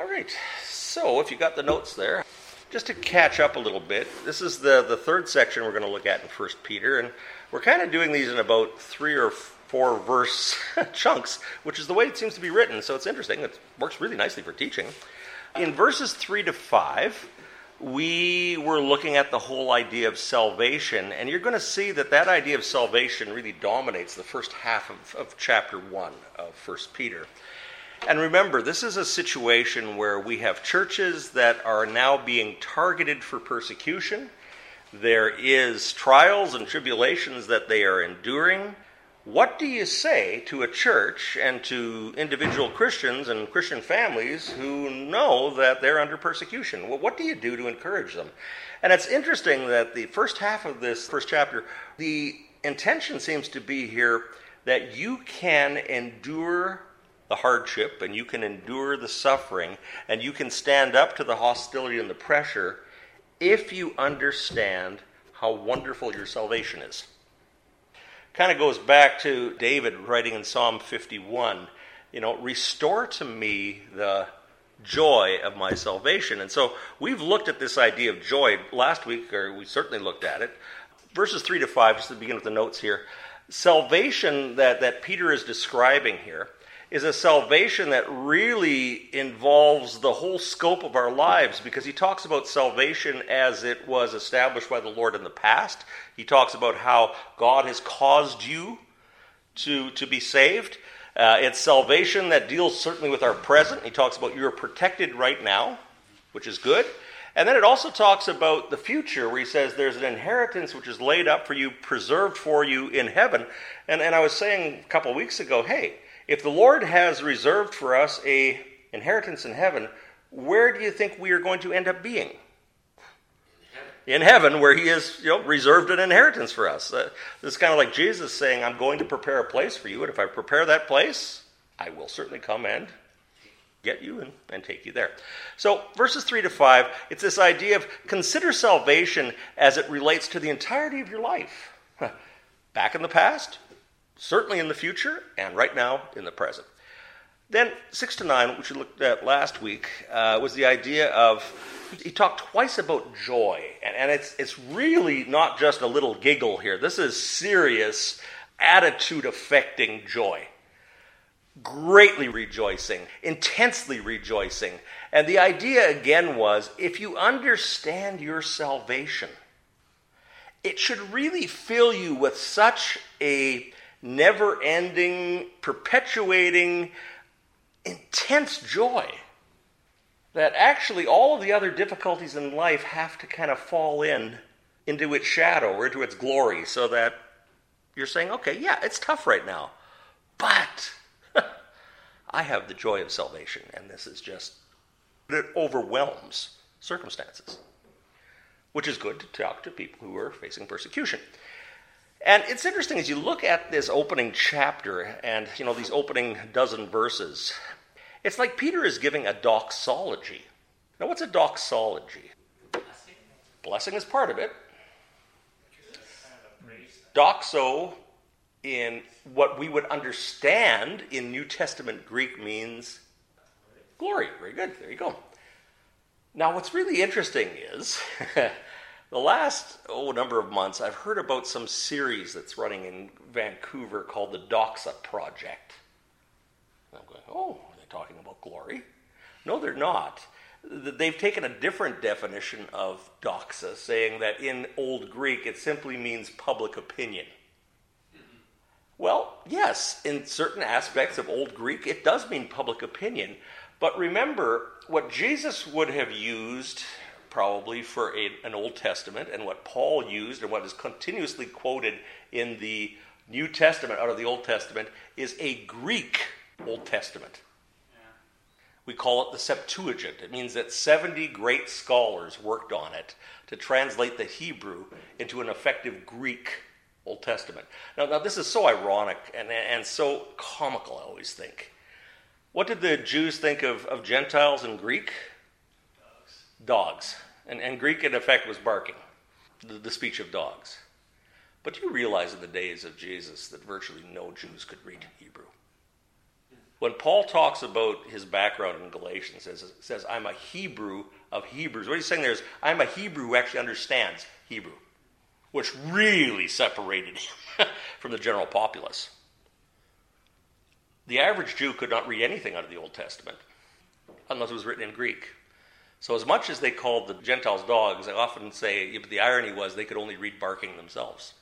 All right, so if you got the notes there, just to catch up a little bit, this is the third section we're going to look at in 1 Peter, and we're kind of doing these in about 3 or 4 verse chunks, which is the way it seems to be written, so it's interesting. It works really nicely for teaching. In verses 3 to 5, we were looking at the whole idea of salvation, and you're going to see that that idea of salvation really dominates the first half of chapter 1 of 1 Peter. And remember, this is a situation where we have churches that are now being targeted for persecution. There is trials and tribulations that they are enduring. What do you say to a church and to individual Christians and Christian families who know that they're under persecution? Well, what do you do to encourage them? And it's interesting that the first half of this first chapter, the intention seems to be here that you can endure the hardship and you can endure the suffering and you can stand up to the hostility and the pressure if you understand how wonderful your salvation is. Kind of goes back to David writing in Psalm 51, restore to me the joy of my salvation. And so we've looked at this idea of joy last week, or we certainly looked at it. Verses 3 to 5, just to begin with the notes here. Salvation that Peter is describing here is a salvation that really involves the whole scope of our lives, because he talks about salvation as it was established by the Lord in the past. He talks about how God has caused you to be saved. It's salvation that deals certainly with our present. He talks about you're protected right now, which is good. And then it also talks about the future, where he says there's an inheritance which is laid up for you, preserved for you in heaven. And I was saying a couple of weeks ago, hey, if the Lord has reserved for us an inheritance in heaven, where do you think we are going to end up being? In heaven, where he has reserved an inheritance for us. This is kind of like Jesus saying, I'm going to prepare a place for you, and if I prepare that place, I will certainly come and get you and take you there. So verses 3 to 5, it's this idea of consider salvation as it relates to the entirety of your life. Back in the past, certainly in the future, and right now in the present. Then 6 to 9, which we looked at last week, was the idea of, he talked twice about joy. And it's really not just a little giggle here. This is serious, attitude-affecting joy. Greatly rejoicing, intensely rejoicing. And the idea again was, if you understand your salvation, it should really fill you with such a never-ending, perpetuating, intense joy that actually all of the other difficulties in life have to kind of fall into its shadow or into its glory, so that you're saying, okay, yeah, it's tough right now, but I have the joy of salvation, and this is just, it overwhelms circumstances, which is good to talk to people who are facing persecution. And it's interesting as you look at this opening chapter and, these opening dozen verses, it's like Peter is giving a doxology. Now, what's a doxology? Blessing is part of it. Doxo, in what we would understand in New Testament Greek, means glory. Very good. There you go. Now, what's really interesting is the last number of months, I've heard about some series that's running in Vancouver called the Doxa Project. And I'm going, are they talking about glory? No, they're not. They've taken a different definition of doxa, saying that in Old Greek it simply means public opinion. Well, yes, in certain aspects of Old Greek it does mean public opinion. But remember, what Jesus would have used probably for an Old Testament, and what Paul used and what is continuously quoted in the New Testament out of the Old Testament, is a Greek Old Testament. Yeah. We call it the Septuagint. It means that 70 great scholars worked on it to translate the Hebrew into an effective Greek Old Testament. Now this is so ironic and so comical, I always think. What did the Jews think of Gentiles in Greek? Dogs. And Greek, in effect, was barking, the speech of dogs. But do you realize in the days of Jesus that virtually no Jews could read Hebrew? When Paul talks about his background in Galatians, it says, I'm a Hebrew of Hebrews. What he's saying there is, I'm a Hebrew who actually understands Hebrew, which really separated him from the general populace. The average Jew could not read anything out of the Old Testament unless it was written in Greek. So as much as they called the Gentiles dogs, I often say, but the irony was they could only read barking themselves.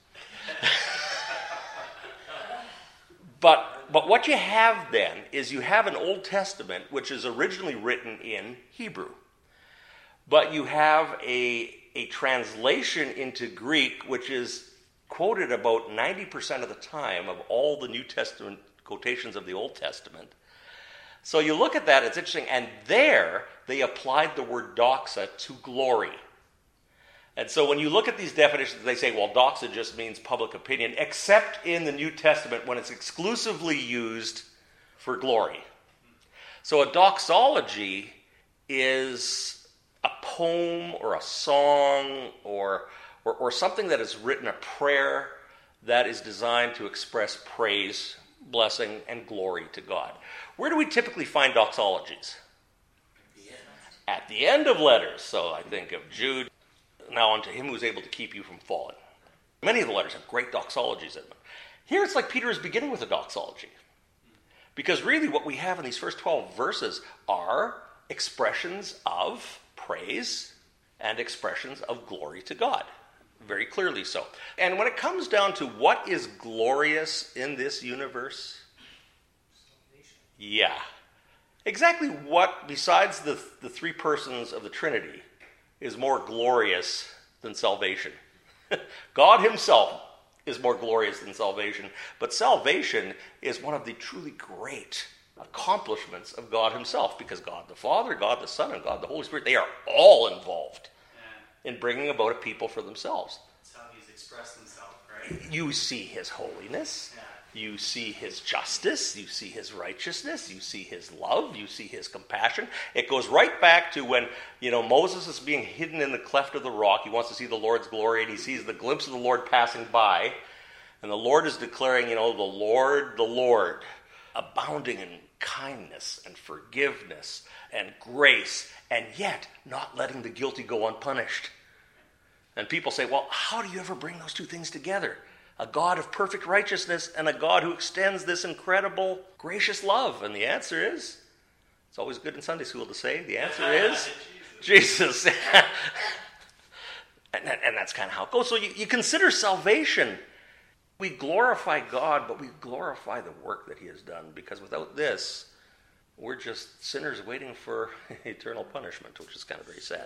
But what you have then is you have an Old Testament which is originally written in Hebrew. But you have a translation into Greek which is quoted about 90% of the time of all the New Testament quotations of the Old Testament. So you look at that, it's interesting, and there they applied the word doxa to glory. And so when you look at these definitions, they say, well, doxa just means public opinion, except in the New Testament when it's exclusively used for glory. So a doxology is a poem or a song or something that is written, a prayer that is designed to express praise, blessing, and glory to God. Where do we typically find doxologies? At the end of letters. So I think of Jude, now unto him who is able to keep you from falling. Many of the letters have great doxologies in them. Here it's like Peter is beginning with a doxology. Because really what we have in these first 12 verses are expressions of praise and expressions of glory to God. Very clearly so. And when it comes down to what is glorious in this universe, yeah. Exactly what, besides the three persons of the Trinity, is more glorious than salvation? God himself is more glorious than salvation, but salvation is one of the truly great accomplishments of God himself, because God the Father, God the Son, and God the Holy Spirit, they are all involved in bringing about a people for themselves. That's how he's expressed himself, right? You see his holiness. You see his justice, you see his righteousness, you see his love, you see his compassion. It goes right back to when, Moses is being hidden in the cleft of the rock. He wants to see the Lord's glory, and he sees the glimpse of the Lord passing by. And the Lord is declaring, the Lord, abounding in kindness and forgiveness and grace, and yet not letting the guilty go unpunished. And people say, well, how do you ever bring those two things together? A God of perfect righteousness and a God who extends this incredible, gracious love. And the answer is, it's always good in Sunday school to say, the answer is Jesus. and that's kind of how it goes. So you consider salvation. We glorify God, but we glorify the work that he has done, because without this, we're just sinners waiting for eternal punishment, which is kind of very sad.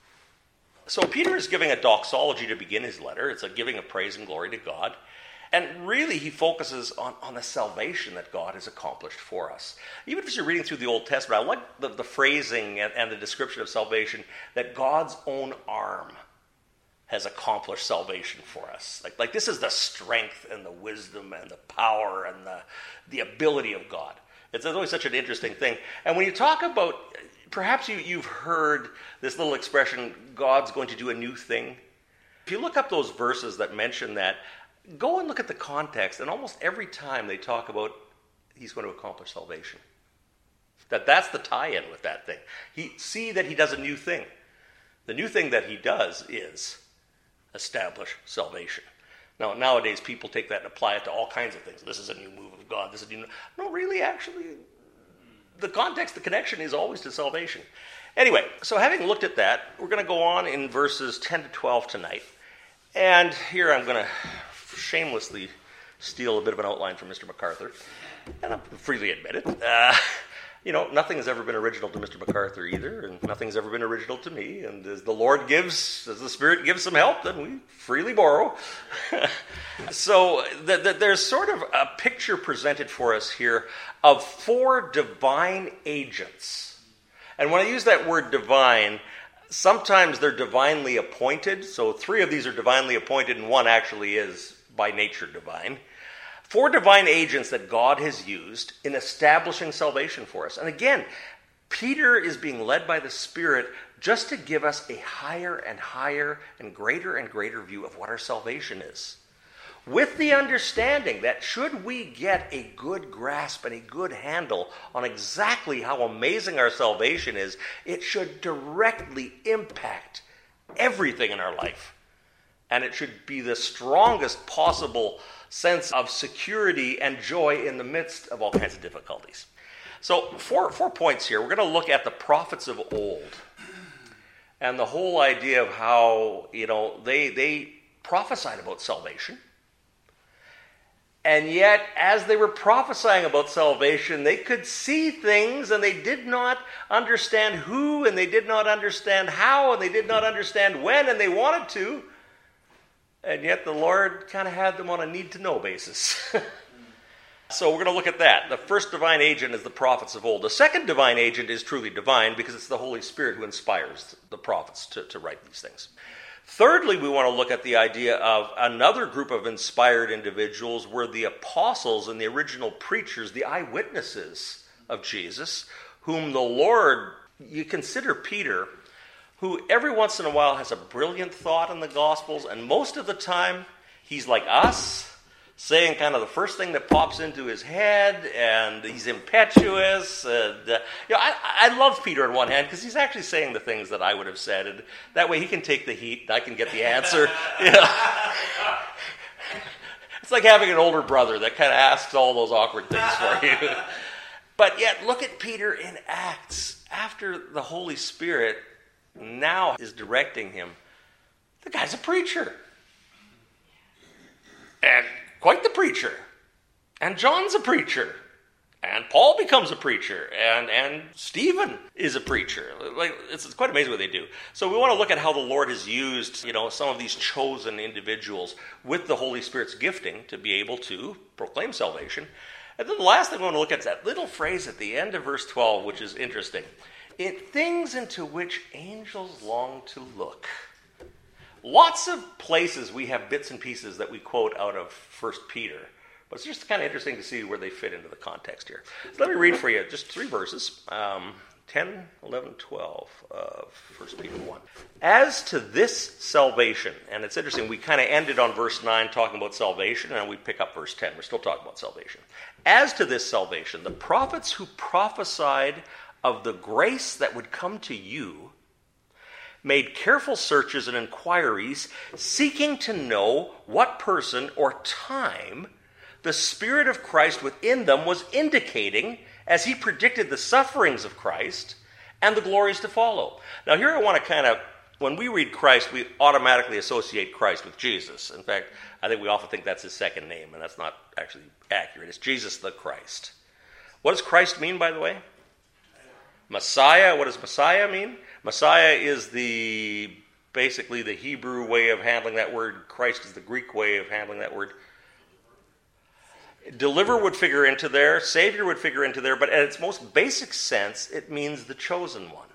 So Peter is giving a doxology to begin his letter. It's a giving of praise and glory to God. And really he focuses on the salvation that God has accomplished for us. Even if you're reading through the Old Testament, I like the phrasing and the description of salvation, that God's own arm has accomplished salvation for us. Like this is the strength and the wisdom and the power and the ability of God. It's always such an interesting thing. And when you talk about, perhaps you've heard this little expression, God's going to do a new thing. If you look up those verses that mention that, go and look at the context, and almost every time they talk about he's going to accomplish salvation. That's the tie-in with that thing. See that he does a new thing. The new thing that he does is establish salvation. Now, nowadays, people take that and apply it to all kinds of things. This is a new move of God. This is a new... No, really, actually, the context, the connection is always to salvation. Anyway, so having looked at that, we're going to go on in verses 10 to 12 tonight. And here I'm going to shamelessly steal a bit of an outline from Mr. MacArthur. And I'll freely admit it. Nothing has ever been original to Mr. MacArthur either, and nothing's ever been original to me. And as the Spirit gives some help, then we freely borrow. So there's sort of a picture presented for us here of 4 divine agents. And when I use that word divine, sometimes they're divinely appointed. So 3 of these are divinely appointed, and 1 actually is by nature divine. 4 divine agents that God has used in establishing salvation for us. And again, Peter is being led by the Spirit just to give us a higher and higher and greater view of what our salvation is. with the understanding that should we get a good grasp and a good handle on exactly how amazing our salvation is, it should directly impact everything in our life. And it should be the strongest possible sense of security and joy in the midst of all kinds of difficulties. So, four points here. We're going to look at the prophets of old and the whole idea of how, they prophesied about salvation. And yet, as they were prophesying about salvation, they could see things and they did not understand who, and they did not understand how, and they did not understand when, and they wanted to. And yet the Lord kind of had them on a need-to-know basis. So we're going to look at that. The first divine agent is the prophets of old. The second divine agent is truly divine because it's the Holy Spirit who inspires the prophets to write these things. Thirdly, we want to look at the idea of another group of inspired individuals were the apostles and the original preachers, the eyewitnesses of Jesus, whom the Lord, you consider Peter, who every once in a while has a brilliant thought in the Gospels, and most of the time he's like us, saying kind of the first thing that pops into his head, and he's impetuous. And, I love Peter on one hand because he's actually saying the things that I would have said, and that way he can take the heat, and I can get the answer. It's like having an older brother that kind of asks all those awkward things for you. But yet, look at Peter in Acts. After the Holy Spirit now is directing him, the guy's a preacher. And quite the preacher. And John's a preacher. And Paul becomes a preacher. And Stephen is a preacher. Like, it's quite amazing what they do. So we want to look at how the Lord has used, some of these chosen individuals with the Holy Spirit's gifting to be able to proclaim salvation. And then the last thing we want to look at is that little phrase at the end of verse 12, which is interesting. Things into which angels long to look. Lots of places we have bits and pieces that we quote out of 1 Peter. But it's just kind of interesting to see where they fit into the context here. So let me read for you just 3 verses. 10, 11, 12 of 1 Peter 1. As to this salvation, and it's interesting, we kind of ended on verse 9 talking about salvation, and we pick up verse 10. We're still talking about salvation. As to this salvation, the prophets who prophesied of the grace that would come to you made careful searches and inquiries, seeking to know what person or time the Spirit of Christ within them was indicating as he predicted the sufferings of Christ and the glories to follow. Now here I want to when we read Christ, we automatically associate Christ with Jesus. In fact, I think we often think that's his second name, and that's not actually accurate. It's Jesus the Christ. What does Christ mean, by the way? Messiah. What does Messiah mean? Messiah is basically the Hebrew way of handling that word. Christ is the Greek way of handling that word. Deliverer would figure into there. Savior would figure into there. But at its most basic sense, it means the chosen one.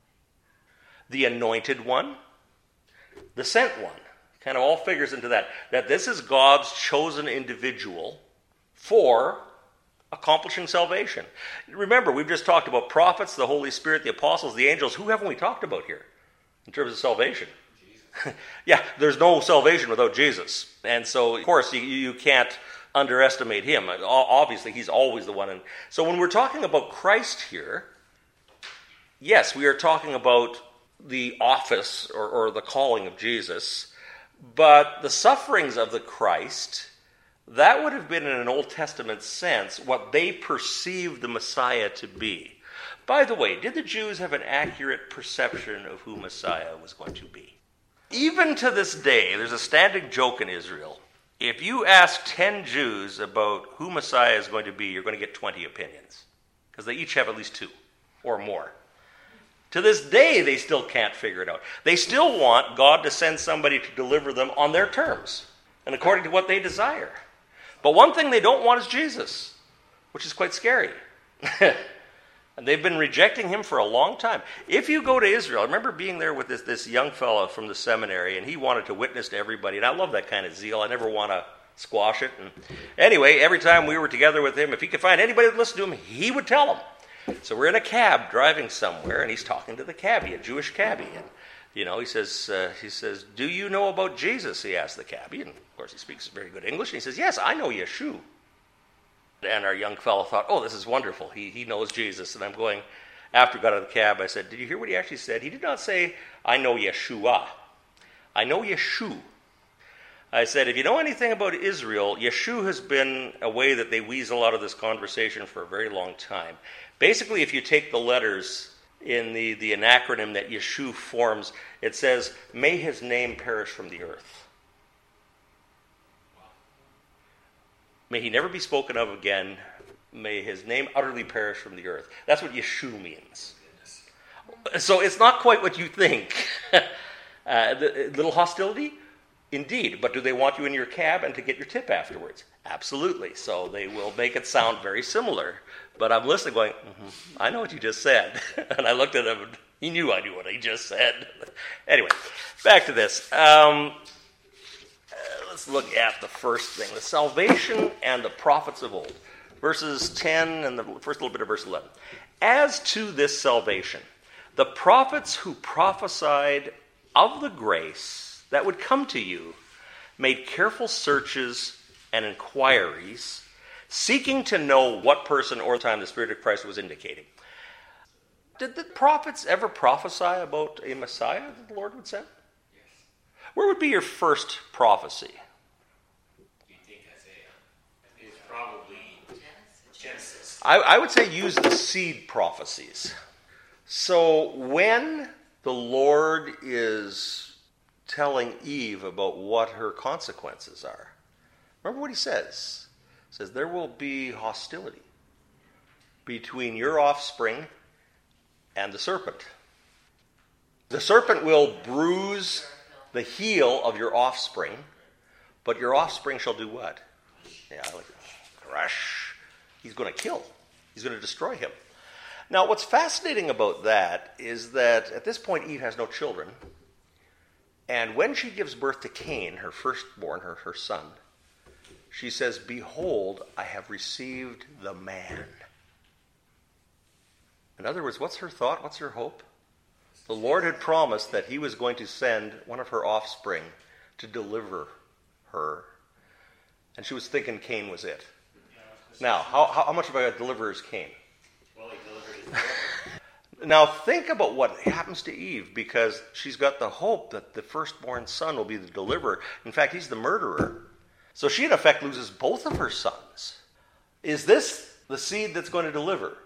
The anointed one. The sent one. Kind of all figures into that. That this is God's chosen individual for accomplishing salvation. Remember, we've just talked about prophets, the Holy Spirit, the apostles, the angels. Who haven't we talked about here in terms of salvation? Yeah, there's no salvation without Jesus. And so, of course, you can't underestimate him. Obviously, he's always the one. And so when we're talking about Christ here, yes, we are talking about the office or the calling of Jesus, but the sufferings of the Christ, that would have been in an Old Testament sense what they perceived the Messiah to be. By the way, did the Jews have an accurate perception of who Messiah was going to be? Even to this day, there's a standing joke in Israel. If you ask 10 Jews about who Messiah is going to be, you're going to get 20 opinions. Because they each have at least 2 or more. To this day, they still can't figure it out. They still want God to send somebody to deliver them on their terms and according to what they desire. But one thing they don't want is Jesus, which is quite scary. And they've been rejecting him for a long time. If you go to Israel, I remember being there with this young fellow from the seminary, and he wanted to witness to everybody. And I love that kind of zeal. I never want to squash it. And anyway, every time we were together with him, if he could find anybody to listen to him, he would tell them. So we're in a cab driving somewhere, and he's talking to the cabbie, a Jewish cabbie. And He says, do you know about Jesus? He asked the cabbie, and of course he speaks very good English. And he says, yes, I know Yeshua. And our young fellow thought, oh, this is wonderful. He knows Jesus. And I'm going, after we got out of the cab, I said, did you hear what he actually said? He did not say, I know Yeshua. I know Yeshua. I said, if you know anything about Israel, Yeshua has been a way that they weasel out of this conversation for a very long time. Basically, if you take the letters in the acronym that Yeshua forms, it says, may his name perish from the earth. May he never be spoken of again. May his name utterly perish from the earth. That's what Yeshua means. So it's not quite what you think. The little hostility? Indeed. But do they want you in your cab and to get your tip afterwards? Absolutely. So they will make it sound very similar. But I'm listening going, I know what you just said. And I looked at him and he knew I knew what he just said. Anyway, back to this. Let's look at the first thing, the salvation and the prophets of old. Verses 10 and the first little bit of verse 11. As to this salvation, the prophets who prophesied of the grace that would come to you made careful searches and inquiries, seeking to know what person or time the Spirit of Christ was indicating. Did the prophets ever prophesy about a Messiah that the Lord would send? Yes. Where would be your first prophecy? You think Isaiah? It's probably Genesis. I would say use the seed prophecies. So when the Lord is telling Eve about what her consequences are, remember what he says. He says, there will be hostility between your offspring and the serpent. The serpent will bruise the heel of your offspring, but your offspring shall do what? Crush. He's going to kill. He's going to destroy him. Now, what's fascinating about that is that at this point, Eve has no children. And when she gives birth to Cain, her firstborn, her son, she says, behold, I have received the man. In other words, what's her thought? What's her hope? The Lord had promised that he was going to send one of her offspring to deliver her. And she was thinking Cain was it. Now, how much of a deliverer is Cain? Well, he delivered his Now, think about what happens to Eve, because she's got the hope that the firstborn son will be the deliverer. In fact, he's the murderer. So she, in effect, loses both of her sons. Is this the seed that's going to deliver?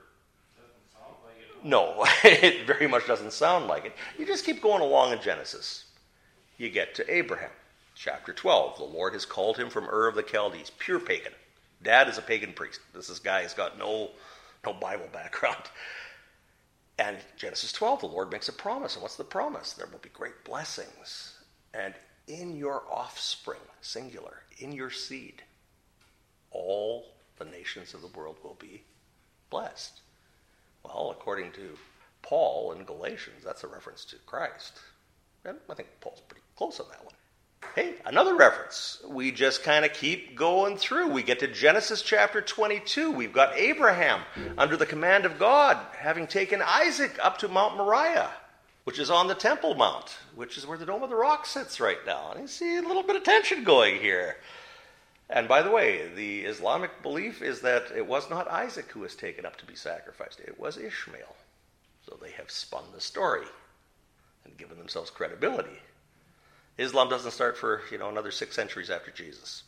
No, it very much doesn't sound like it. You just keep going along in Genesis. You get to Abraham, chapter 12. The Lord has called him from Ur of the Chaldees, pure pagan. Dad is a pagan priest. This guy has got no Bible background. And Genesis 12, the Lord makes a promise. And what's the promise? There will be great blessings. And in your offspring, singular, in your seed, all the nations of the world will be blessed. Well, according to Paul in Galatians, that's a reference to Christ. And I think Paul's pretty close on that one. Hey, another reference. We just kind of keep going through. We get to Genesis chapter 22. We've got Abraham under the command of God, having taken Isaac up to Mount Moriah, which is on the Temple Mount, which is where the Dome of the Rock sits right now. And you see a little bit of tension going here. And by the way, the Islamic belief is that it was not Isaac who was taken up to be sacrificed. It was Ishmael. So they have spun the story and given themselves credibility. Islam doesn't start for, another 6 centuries after Jesus.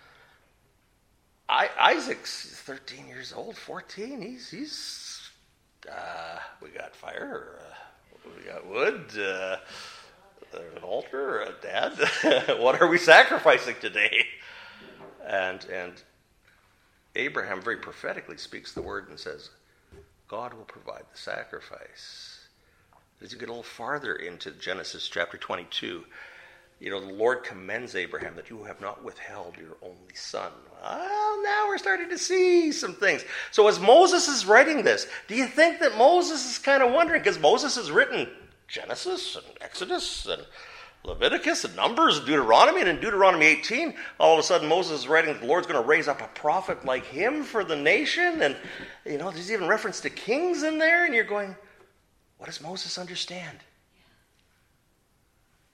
Isaac's 13 years old, 14. He's we got fire, we got wood, there's an altar, a dad. What are we sacrificing today? And Abraham very prophetically speaks the word and says, God will provide the sacrifice. As you get a little farther into Genesis chapter 22, the Lord commends Abraham that you have not withheld your only son. Well, now we're starting to see some things. So as Moses is writing this, do you think that Moses is kind of wondering, because Moses has written Genesis and Exodus and Leviticus and Numbers and Deuteronomy, and in Deuteronomy 18, all of a sudden Moses is writing that the Lord's going to raise up a prophet like him for the nation, and there's even reference to kings in there, and you're going, what does Moses understand?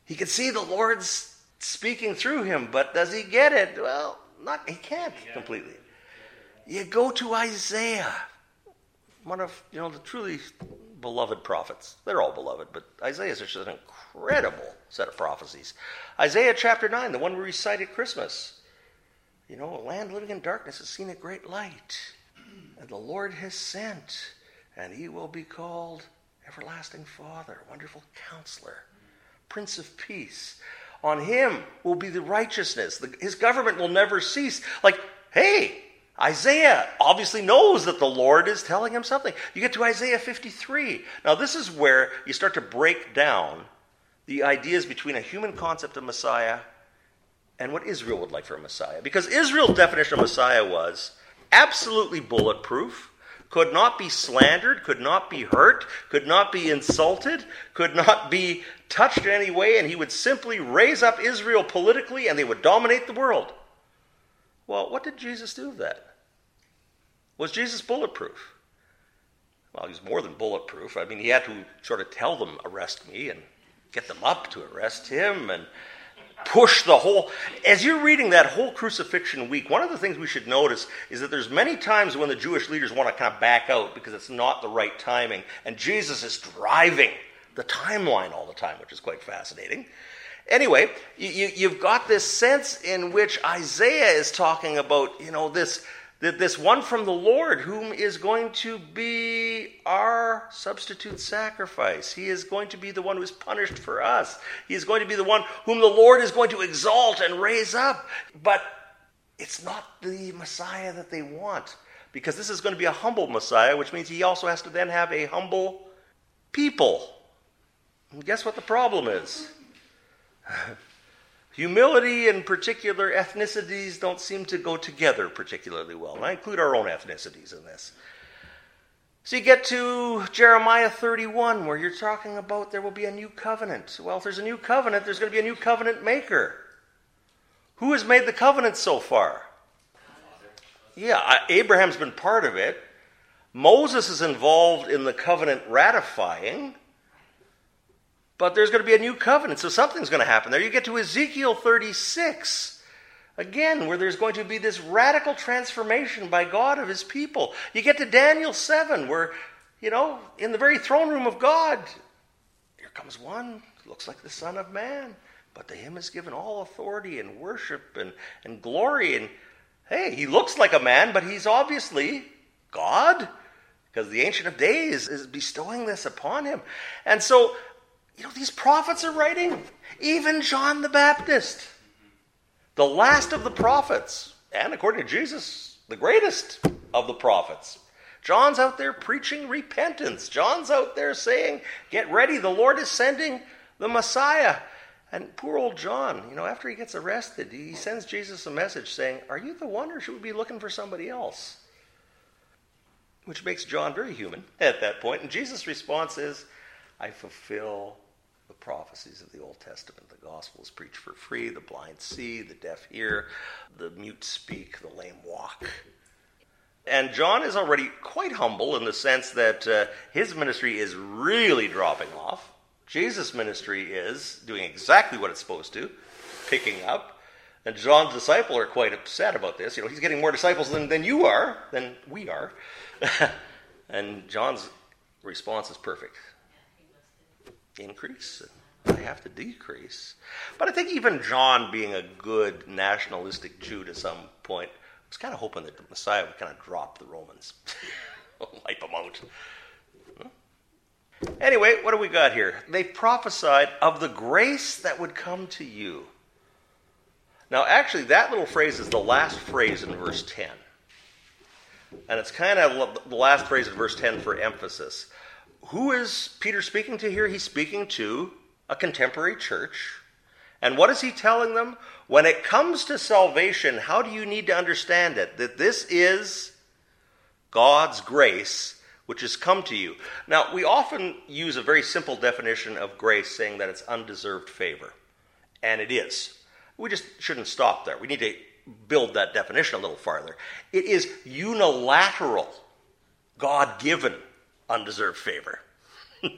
He can see the Lord's speaking through him, but does he get it? Well, he can't completely. You go to Isaiah, one of the truly beloved prophets. They're all beloved, but Isaiah is just an incredible set of prophecies. Isaiah chapter 9, the one we recite at Christmas. A land living in darkness has seen a great light, and the Lord has sent, and he will be called Everlasting Father, Wonderful Counselor, Prince of Peace. On him will be the righteousness. His government will never cease. Hey, Isaiah obviously knows that the Lord is telling him something. You get to Isaiah 53. Now, this is where you start to break down the ideas between a human concept of Messiah and what Israel would like for a Messiah. Because Israel's definition of Messiah was absolutely bulletproof, could not be slandered, could not be hurt, could not be insulted, could not be touched in any way, and he would simply raise up Israel politically and they would dominate the world. Well, what did Jesus do with that? Was Jesus bulletproof? Well, he's more than bulletproof. I mean, he had to sort of tell them, arrest me, and get them up to arrest him, and push the whole... As you're reading that whole crucifixion week, one of the things we should notice is that there's many times when the Jewish leaders want to kind of back out because it's not the right timing, and Jesus is driving the timeline all the time, which is quite fascinating. Anyway, you've got this sense in which Isaiah is talking about, this one from the Lord whom is going to be our substitute sacrifice. He is going to be the one who is punished for us. He is going to be the one whom the Lord is going to exalt and raise up. But it's not the Messiah that they want, because this is going to be a humble Messiah, which means he also has to then have a humble people. And guess what the problem is? Humility and particular ethnicities don't seem to go together particularly well. And I include our own ethnicities in this. So you get to Jeremiah 31, where you're talking about there will be a new covenant. Well, if there's a new covenant, there's going to be a new covenant maker. Who has made the covenant so far? Yeah, Abraham's been part of it. Moses is involved in the covenant ratifying. But there's going to be a new covenant, so something's going to happen there. You get to Ezekiel 36, again, where there's going to be this radical transformation by God of his people. You get to Daniel 7, where, in the very throne room of God, here comes one who looks like the Son of Man, but to him is given all authority and worship and glory. And, hey, he looks like a man, but he's obviously God, because the Ancient of Days is bestowing this upon him. And so... these prophets are writing. Even John the Baptist, the last of the prophets, and according to Jesus, the greatest of the prophets. John's out there preaching repentance. John's out there saying, get ready, the Lord is sending the Messiah. And poor old John, after he gets arrested, he sends Jesus a message saying, are you the one, or should we be looking for somebody else? Which makes John very human at that point. And Jesus' response is, I fulfill the prophecies of the Old Testament. The gospel is preached for free, the blind see, the deaf hear, the mute speak, the lame walk. And John is already quite humble in the sense that his ministry is really dropping off. Jesus' ministry is doing exactly what it's supposed to, picking up. And John's disciples are quite upset about this. He's getting more disciples than we are. And John's response is perfect. Increase, and I have to decrease. But I think even John, being a good nationalistic Jew to some point, was kind of hoping that the Messiah would kind of drop the Romans. Wipe them out. Anyway, what do we got here? They prophesied of the grace that would come to you. Now, actually, that little phrase is the last phrase in verse 10. And it's kind of the last phrase in verse 10 for emphasis. Who is Peter speaking to here? He's speaking to a contemporary church. And what is he telling them? When it comes to salvation, how do you need to understand it? That this is God's grace which has come to you. Now, we often use a very simple definition of grace, saying that it's undeserved favor. And it is. We just shouldn't stop there. We need to build that definition a little farther. It is unilateral, God-given, undeserved favor.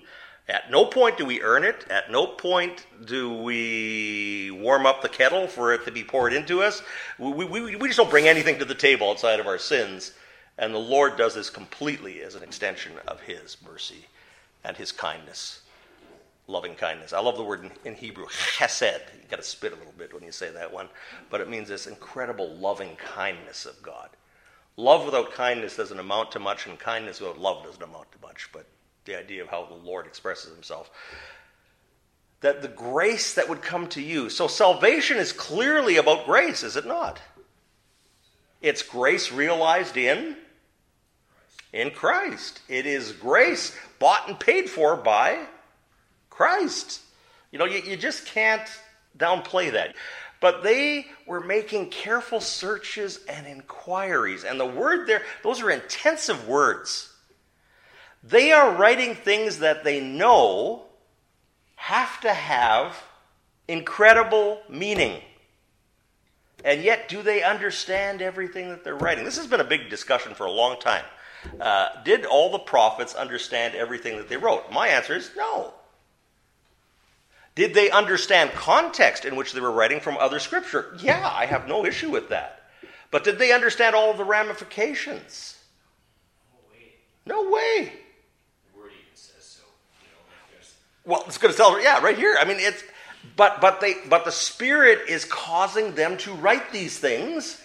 At no point do we earn it. At no point do we warm up the kettle for it to be poured into us. We just don't bring anything to the table outside of our sins. And the Lord does this completely as an extension of his mercy and his kindness, loving kindness. I love the word in Hebrew, chesed. You got to spit a little bit when you say that one. But it means this incredible loving kindness of God. Love without kindness doesn't amount to much, and kindness without love doesn't amount to much. But the idea of how the Lord expresses himself. That the grace that would come to you. So salvation is clearly about grace, is it not? It's grace realized in Christ. It is grace bought and paid for by Christ. You just can't downplay that. But they were making careful searches and inquiries. And the word there, those are intensive words. They are writing things that they know have to have incredible meaning. And yet, do they understand everything that they're writing? This has been a big discussion for a long time. Did all the prophets understand everything that they wrote? My answer is no. Did they understand context in which they were writing from other scripture? Yeah, I have no issue with that. But did they understand all of the ramifications? No way. The word even says so. Well, it's going to tell, yeah, right here. I mean, it's, but the Spirit is causing them to write these things,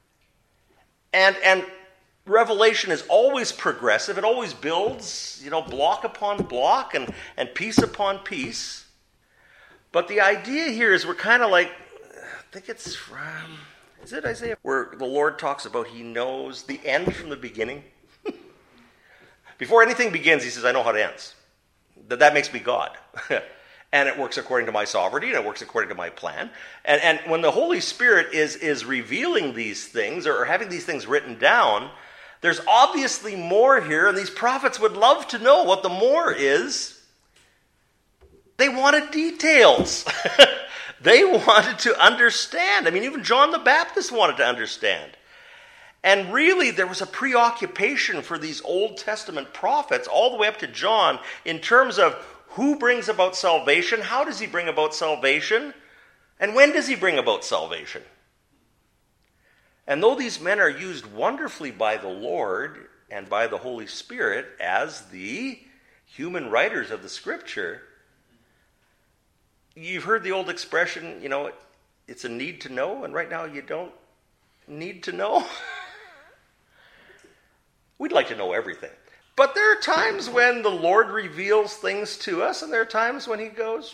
and Revelation is always progressive. It always builds, block upon block and piece upon piece. But the idea here is we're kind of like, I think it's from, is it Isaiah? Where the Lord talks about he knows the end from the beginning. Before anything begins, he says, I know how it ends. That makes me God. And it works according to my sovereignty, and it works according to my plan. And when the Holy Spirit is revealing these things, or having these things written down, there's obviously more here, and these prophets would love to know what the more is. They wanted details. They wanted to understand. I mean, even John the Baptist wanted to understand. And really, there was a preoccupation for these Old Testament prophets, all the way up to John, in terms of who brings about salvation, how does he bring about salvation, and when does he bring about salvation? And though these men are used wonderfully by the Lord and by the Holy Spirit as the human writers of the Scripture, you've heard the old expression, it's a need to know, and right now you don't need to know. We'd like to know everything. But there are times when the Lord reveals things to us, and there are times when he goes,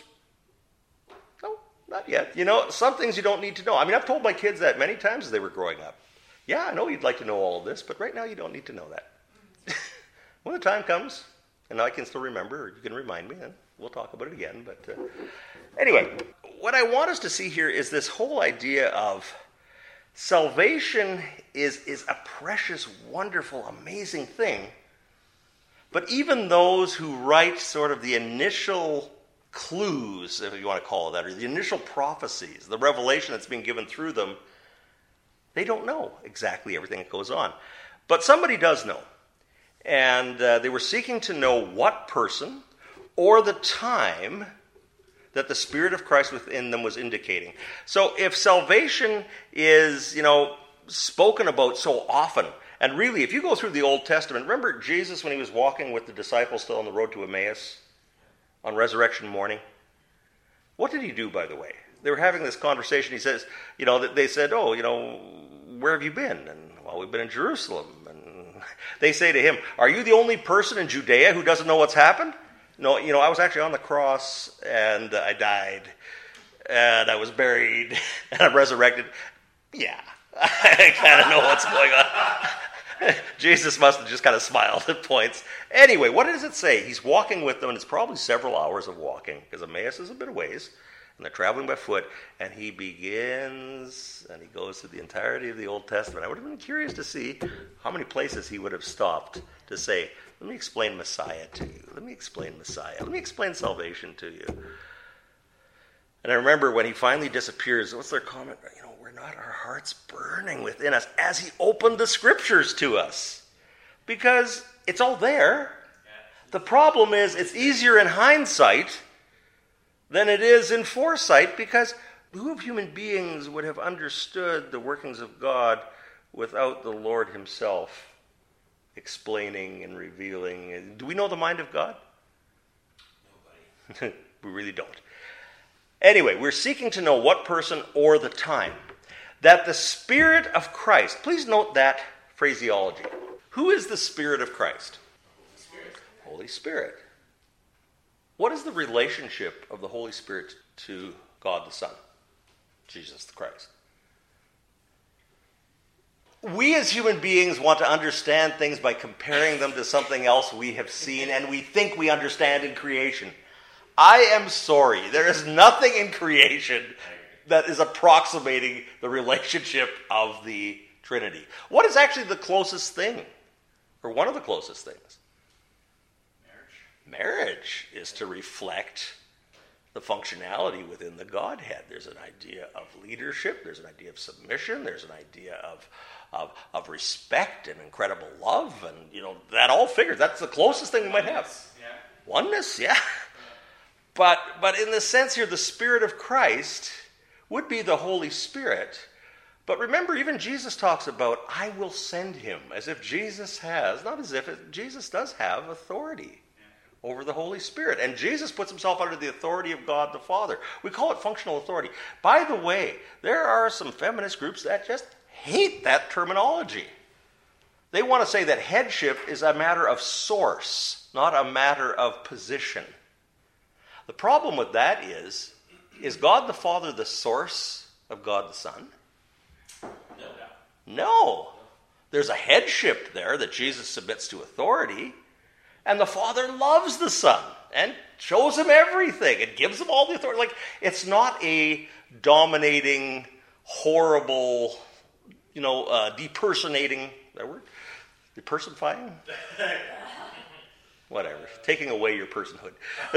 no, not yet. Some things you don't need to know. I mean, I've told my kids that many times as they were growing up. Yeah, I know you'd like to know all of this, but right now you don't need to know that. When the time comes, and I can still remember, or you can remind me, and we'll talk about it again. But anyway, what I want us to see here is this whole idea of salvation is a precious, wonderful, amazing thing. But even those who write sort of the initial clues, if you want to call it that, or the initial prophecies, the revelation that's being given through them, they don't know exactly everything that goes on. But somebody does know. And they were seeking to know what person or the time that the Spirit of Christ within them was indicating. So if salvation is, spoken about so often, and really, if you go through the Old Testament, remember Jesus when he was walking with the disciples still on the road to Emmaus on resurrection morning? What did he do, by the way? They were having this conversation. He says, they said, where have you been? And, well, we've been in Jerusalem. And they say to him, are you the only person in Judea who doesn't know what's happened? No, I was actually on the cross, and I died, and I was buried, and I'm resurrected. Yeah, I kind of know what's going on. Jesus must have just kind of smiled at points. Anyway, what does it say? He's walking with them, and it's probably several hours of walking, because Emmaus is a bit of ways, and they're traveling by foot, and he begins, and he goes through the entirety of the Old Testament. I would have been curious to see how many places he would have stopped to say, let me explain Messiah to you. Let me explain Messiah. Let me explain salvation to you. And I remember when he finally disappears, what's their comment? We're not our hearts burning within us as he opened the Scriptures to us. Because it's all there. The problem is it's easier in hindsight than it is in foresight, because who of human beings would have understood the workings of God without the Lord himself explaining and revealing? Do we know the mind of God? Nobody. We really don't. Anyway, we're seeking to know what person or the time. That the Spirit of Christ, please note that phraseology. Who is the Spirit of Christ? Holy Spirit. Holy Spirit. What is the relationship of the Holy Spirit to God the Son, Jesus the Christ? We as human beings want to understand things by comparing them to something else we have seen and we think we understand in creation. I am sorry, there is nothing in creation that is approximating the relationship of the Trinity. What is actually the closest thing? Or one of the closest things? Marriage is to reflect the functionality within the Godhead. There's an idea of leadership, there's an idea of submission, there's an idea of respect and incredible love, and that all figures. That's the closest thing we might have. Yeah. Oneness, yeah. But in the sense here, the Spirit of Christ would be the Holy Spirit. But remember, even Jesus talks about, I will send him, as if Jesus has, not as if, Jesus does have authority over the Holy Spirit. And Jesus puts himself under the authority of God the Father. We call it functional authority. By the way, there are some feminist groups that just hate that terminology. They want to say that headship is a matter of source, not a matter of position. The problem with that is God the Father the source of God the Son? No. There's a headship there that Jesus submits to authority, and the Father loves the Son and shows him everything and gives him all the authority. Like, it's not a dominating, horrible, depersonating, that word? Depersonifying? Whatever. Taking away your personhood.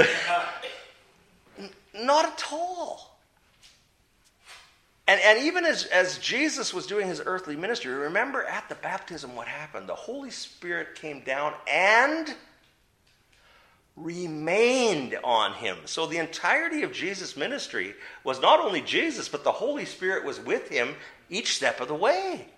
Not at all. And even as Jesus was doing his earthly ministry, remember at the baptism what happened? The Holy Spirit came down and remained on him. So the entirety of Jesus' ministry was not only Jesus, but the Holy Spirit was with him each step of the way.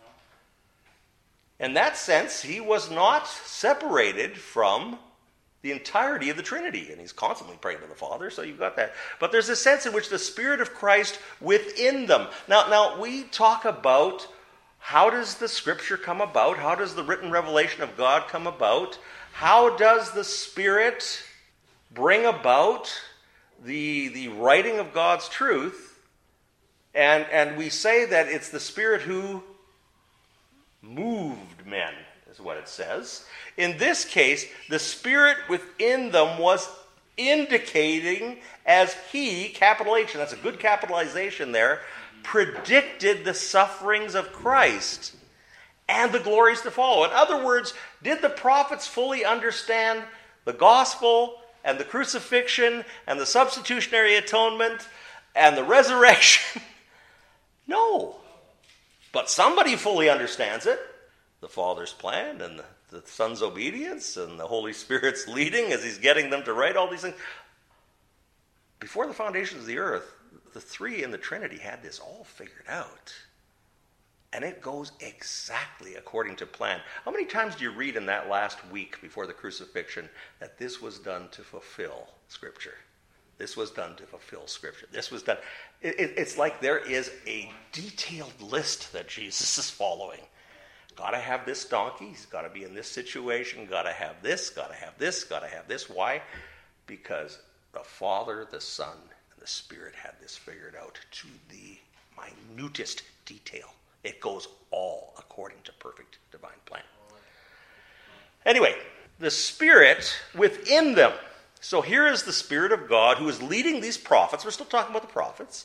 In that sense, he was not separated from the entirety of the Trinity. And he's constantly praying to the Father, so you've got that. But there's a sense in which the Spirit of Christ within them. Now we talk about how does the Scripture come about? How does the written revelation of God come about? How does the Spirit bring about the writing of God's truth? And we say that it's the Spirit who moved men, is what it says. In this case, the Spirit within them was indicating as he, capital H, and that's a good capitalization there, predicted the sufferings of Christ and the glories to follow. In other words, did the prophets fully understand the gospel and the crucifixion and the substitutionary atonement and the resurrection? No. But somebody fully understands it. The Father's plan and the Son's obedience and the Holy Spirit's leading as he's getting them to write all these things. Before the foundations of the earth, the three in the Trinity had this all figured out. And it goes exactly according to plan. How many times do you read in that last week before the crucifixion that this was done to fulfill Scripture? This was done to fulfill Scripture. This was done. It's like there is a detailed list that Jesus is following. Got to have this donkey. He's got to be in this situation. Got to have this. Got to have this. Got to have this. Why? Because the Father, the Son, and the Spirit had this figured out to the minutest detail. It goes all according to perfect divine plan. Anyway, the Spirit within them. So here is the Spirit of God who is leading these prophets. We're still talking about the prophets.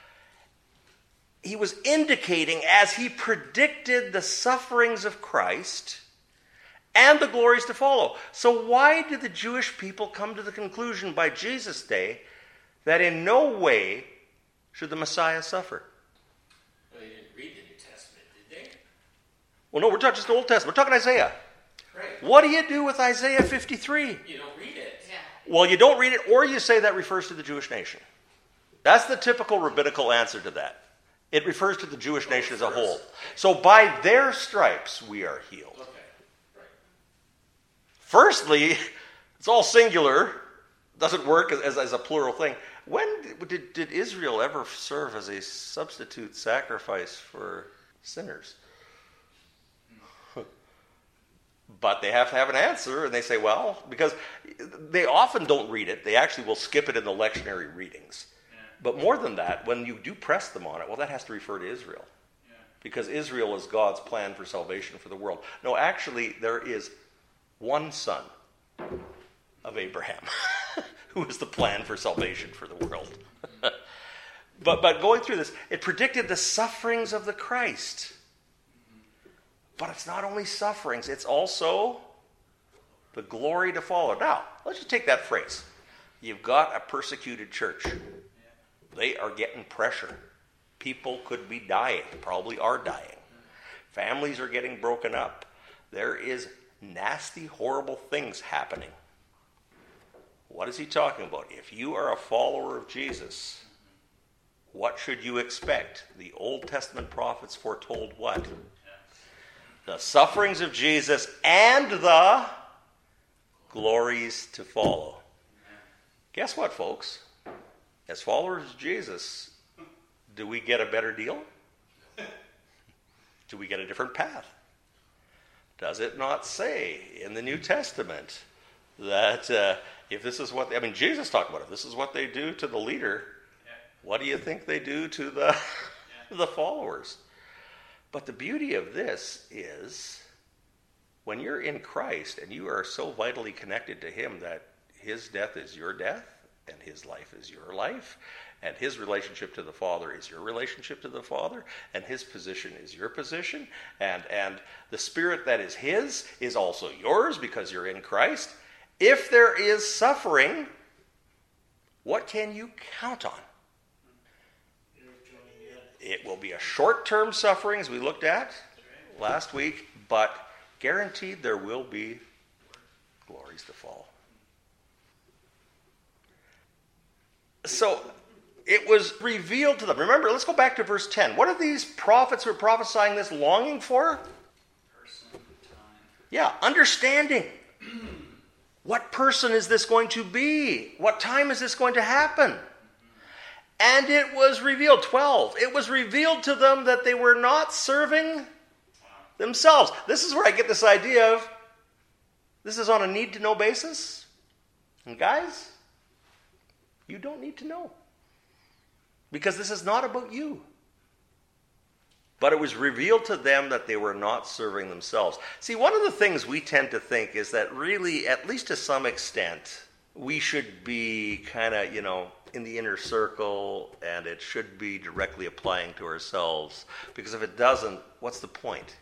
He was indicating as he predicted the sufferings of Christ and the glories to follow. So why did the Jewish people come to the conclusion by Jesus' day that in no way should the Messiah suffer? Well, they didn't read the New Testament, did they? Well, no, we're talking just the Old Testament. We're talking Isaiah. Right. What do you do with Isaiah 53? You don't read it. Yeah. Well, you don't read it, or you say that refers to the Jewish nation. That's the typical rabbinical answer to that. It refers to the Jewish nation as a whole. So by their stripes we are healed. Okay. Right. Firstly, it's all singular. Doesn't work as a plural thing. When did Israel ever serve as a substitute sacrifice for sinners? But they have to have an answer, and they say, well, because they often don't read it. They actually will skip it in the lectionary readings. Yeah. But more than that, when you do press them on it, well, that has to refer to Israel. Yeah. Because Israel is God's plan for salvation for the world. No, actually, there is one son of Abraham who is the plan for salvation for the world. But going through this, it predicted the sufferings of the Christ. But it's not only sufferings, it's also the glory to follow. Now, let's just take that phrase. You've got a persecuted church. They are getting pressure. People could be dying, probably are dying. Families are getting broken up. There is nasty, horrible things happening. What is he talking about? If you are a follower of Jesus, what should you expect? The Old Testament prophets foretold what? The sufferings of Jesus and the glories to follow. Guess what, folks? As followers of Jesus, do we get a better deal? Do we get a different path? Does it not say in the New Testament that if this is what, Jesus talked about it, this is what they do to the leader, what do you think they do to the followers? But the beauty of this is when you're in Christ and you are so vitally connected to him that his death is your death and his life is your life and his relationship to the Father is your relationship to the Father and his position is your position and the Spirit that is his is also yours because you're in Christ. If there is suffering, what can you count on? It will be a short-term suffering, as we looked at last week, but guaranteed there will be glories to follow. So it was revealed to them. Remember, let's go back to verse 10. What are these prophets who are prophesying this longing for? Person, time. Yeah, understanding. What person is this going to be? What time is this going to happen? And it was revealed, 12, it was revealed to them that they were not serving themselves. This is where I get this idea of, this is on a need-to-know basis. And guys, you don't need to know. Because this is not about you. But it was revealed to them that they were not serving themselves. See, one of the things we tend to think is that really, at least to some extent, we should be kind of, in the inner circle, and it should be directly applying to ourselves. Because if it doesn't, what's the point?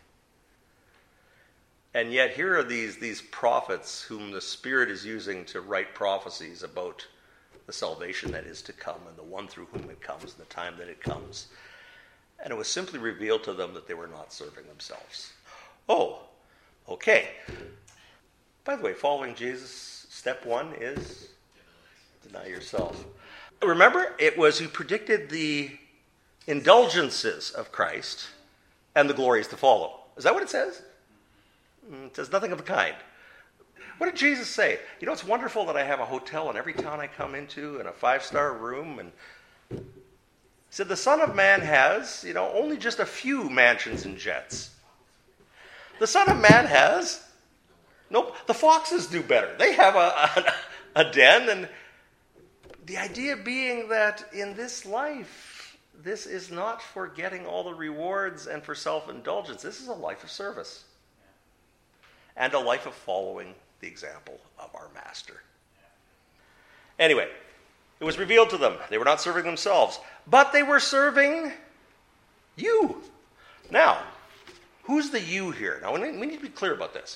And yet here are these prophets whom the Spirit is using to write prophecies about the salvation that is to come and the one through whom it comes and the time that it comes. And it was simply revealed to them that they were not serving themselves. Oh, okay. By the way, following Jesus, step 1 is deny yourself. Remember, it was who predicted the indulgences of Christ and the glories to follow. Is that what it says? It says nothing of the kind. What did Jesus say? It's wonderful that I have a hotel in every town I come into and a 5-star room. And he said, the Son of Man has, only just a few mansions and jets. The Son of Man has, nope, the foxes do better. They have a den, and the idea being that in this life, this is not for getting all the rewards and for self-indulgence. This is a life of service and a life of following the example of our Master. Anyway, it was revealed to them. They were not serving themselves, but they were serving you. Now, who's the you here? Now, we need to be clear about this.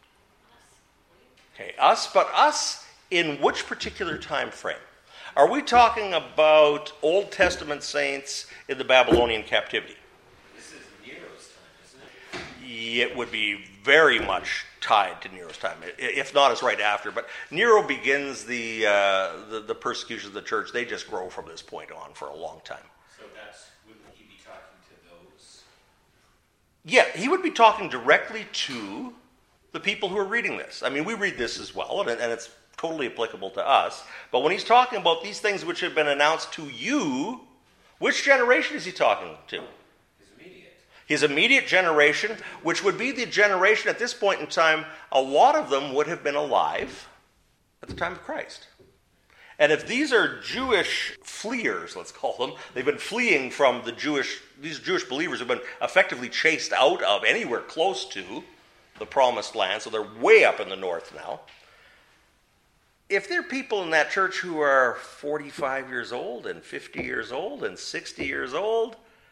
Okay, us, but us in which particular time frame? Are we talking about Old Testament saints in the Babylonian captivity? This is Nero's time, isn't it? It would be very much tied to Nero's time, if not as right after. But Nero begins the persecution of the church. They just grow from this point on for a long time. So wouldn't he be talking to those? Yeah, he would be talking directly to the people who are reading this. I mean, we read this as well, and it's totally applicable to us. But when he's talking about these things which have been announced to you, which generation is he talking to? His immediate generation, which would be the generation at this point in time, a lot of them would have been alive at the time of Christ. And if these are Jewish fleers, let's call them, they've been fleeing from these Jewish believers who've been effectively chased out of anywhere close to the promised land, so they're way up in the north now. If there are people in that church who are 45 years old and 50 years old and 60 years old,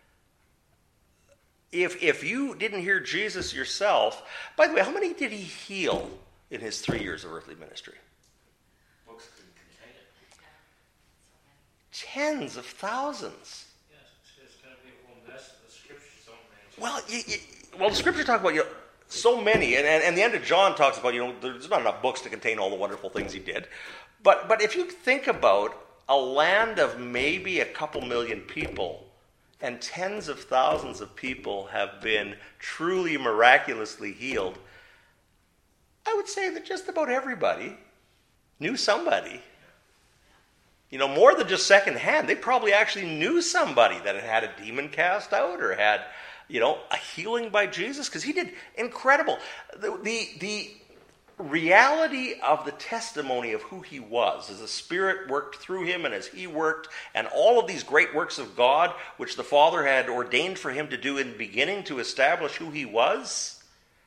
if you didn't hear Jesus yourself, by the way, how many did he heal in his 3 years of earthly ministry? Books couldn't contain it. Tens of thousands. Yes, it's going to be a whole mess of the scriptures don't mention. Well, the scriptures talk about so many, and the end of John talks about there's not enough books to contain all the wonderful things he did. But if you think about a land of maybe a couple million people, and tens of thousands of people have been truly miraculously healed, I would say that just about everybody knew somebody. More than just secondhand. They probably actually knew somebody that had a demon cast out or had, a healing by Jesus, because he did incredible. The reality of the testimony of who he was, as the Spirit worked through him and as he worked, and all of these great works of God, which the Father had ordained for him to do in the beginning to establish who he was,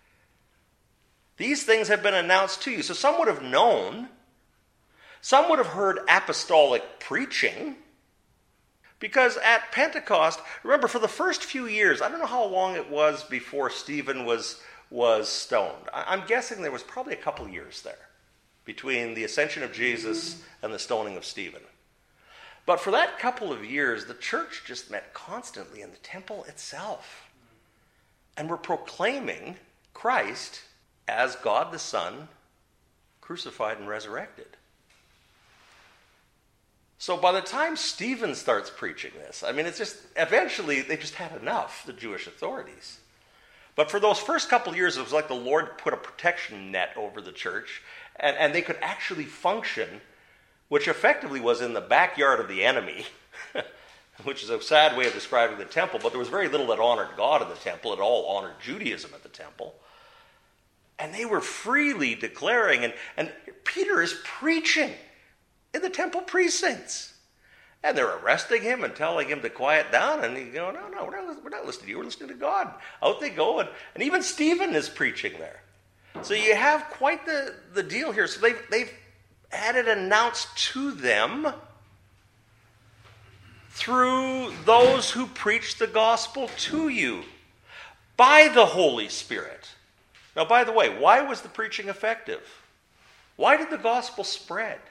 these things have been announced to you. So some would have known, some would have heard apostolic preaching, because at Pentecost, remember, for the first few years, I don't know how long it was before Stephen was stoned. I'm guessing there was probably a couple years there between the ascension of Jesus and the stoning of Stephen. But for that couple of years, the church just met constantly in the temple itself. And were proclaiming Christ as God the Son, crucified and resurrected. So by the time Stephen starts preaching this, it's just, eventually they just had enough, the Jewish authorities. But for those first couple of years, it was like the Lord put a protection net over the church, and they could actually function, which effectively was in the backyard of the enemy, which is a sad way of describing the temple, but there was very little that honored God in the temple. It all honored Judaism at the temple. And they were freely declaring, and Peter is preaching in the temple precincts. And they're arresting him and telling him to quiet down. And he's going, no, we're not listening to you. We're listening to God. Out they go. And even Stephen is preaching there. So you have quite the deal here. So they've had it announced to them through those who preach the gospel to you by the Holy Spirit. Now, by the way, why was the preaching effective? Why did the gospel spread?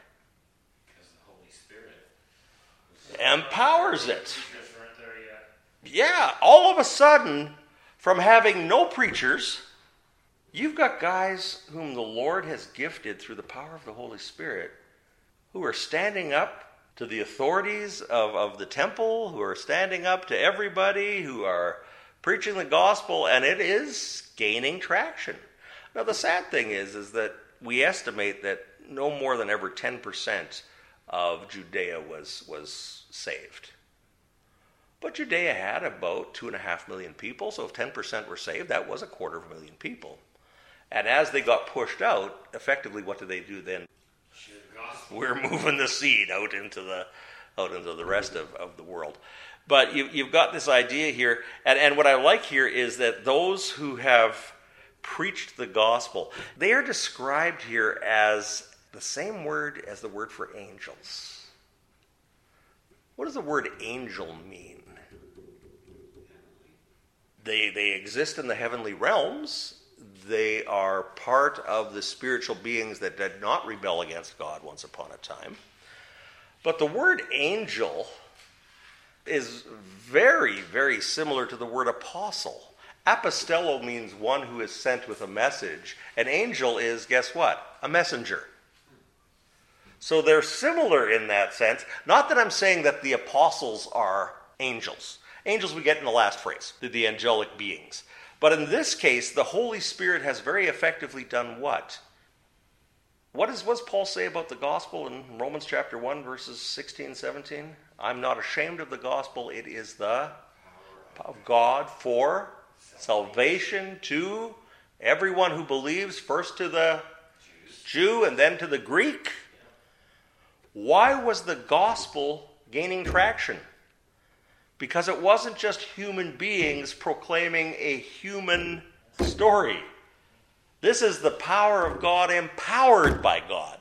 Empowers it. Yeah, all of a sudden, from having no preachers, you've got guys whom the Lord has gifted through the power of the Holy Spirit who are standing up to the authorities of the temple, who are standing up to everybody, who are preaching the gospel, and it is gaining traction. Now, the sad thing is that we estimate that no more than ever 10% of Judea was saved. But Judea had about 2.5 million people, so if 10% were saved, that was 250,000 people. And as they got pushed out, effectively, what do they do then? We're moving the seed out into the rest of the world. But you've got this idea here, and what I like here is that those who have preached the gospel, they are described here as the same word as the word for angels. What does the word angel mean? They exist in the heavenly realms. They are part of the spiritual beings that did not rebel against God once upon a time. But the word angel is very, very similar to the word apostle. Apostello means one who is sent with a message. An angel is, guess what? A messenger. So they're similar in that sense. Not that I'm saying that the apostles are angels. Angels we get in the last phrase, the angelic beings. But in this case, the Holy Spirit has very effectively done what? What does Paul say about the gospel in Romans chapter 1, verses 16, 17? I'm not ashamed of the gospel. It is the power of God for salvation to everyone who believes, first to the Jew and then to the Greek. Why was the gospel gaining traction? Because it wasn't just human beings proclaiming a human story. This is the power of God empowered by God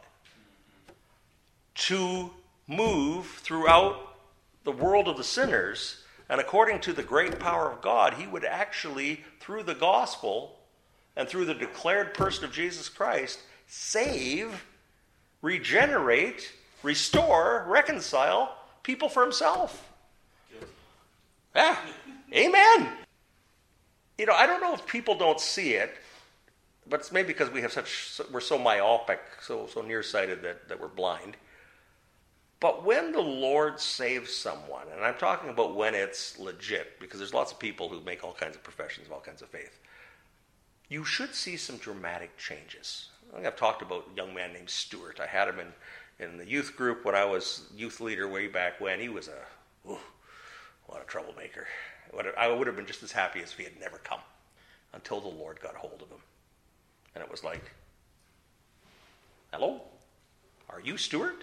to move throughout the world of the sinners. And according to the great power of God, he would actually, through the gospel and through the declared person of Jesus Christ, save, regenerate, restore, reconcile people for himself. Yeah, amen. I don't know if people don't see it, but it's maybe because we're so myopic, so nearsighted that we're blind. But when the Lord saves someone, and I'm talking about when it's legit, because there's lots of people who make all kinds of professions of all kinds of faith, you should see some dramatic changes. I think I've talked about a young man named Stuart. I had him in the youth group when I was youth leader way back when. He was what a troublemaker. I would have been just as happy as if he had never come until the Lord got hold of him. And it was like, hello? Are you Stuart?